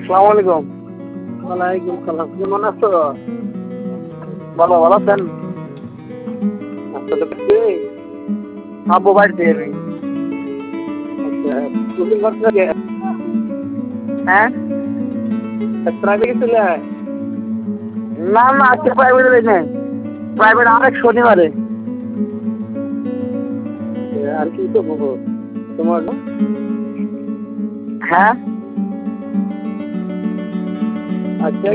আসসালামু আলাইকুম। ওয়ালাইকুম সালাম। কেমন আছো? ভালো আছেন? আসলে কি? আব্বু বাড়িতে আমি। আচ্ছা, কোচিং করছো কে? হ্যাঁ? প্রাইভেট গেছিলে? না আজকে প্রাইভেটে যাই নাই। প্রাইভেট আরেক শনিবারে। আর কি তো বলবো তোমার না? হ্যাঁ? আচ্ছা